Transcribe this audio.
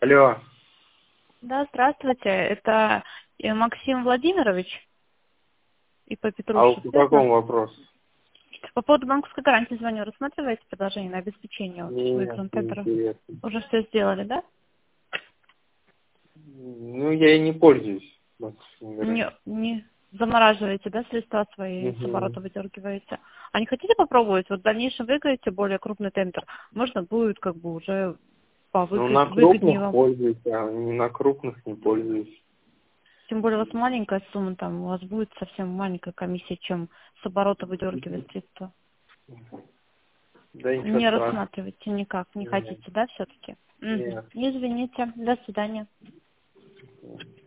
Алло. Да, здравствуйте. Это Максим Владимирович и по А Петрушев, по верно? какому вопросу? По поводу банковской гарантии звоню. Рассматриваете предложение на обеспечение Нет, выигранных не тендеров? интересно. Уже все сделали, да? Ну, я и не пользуюсь банковскими гарантиями. Не замораживаете, да, средства свои с Угу. оборота выдергиваете. А не хотите попробовать? Вот в дальнейшем выиграете более крупный тендер. Можно будет как бы уже Ну, на выгоднее крупных вам. пользуюсь, а не на крупных не пользуюсь. Тем более у вас маленькая сумма, там у вас будет совсем маленькая комиссия, чем с оборота выдергивать средства. Да ничего Не страшного. рассматриваете никак, не Нет. хотите, да, все-таки? Нет. Извините, до свидания.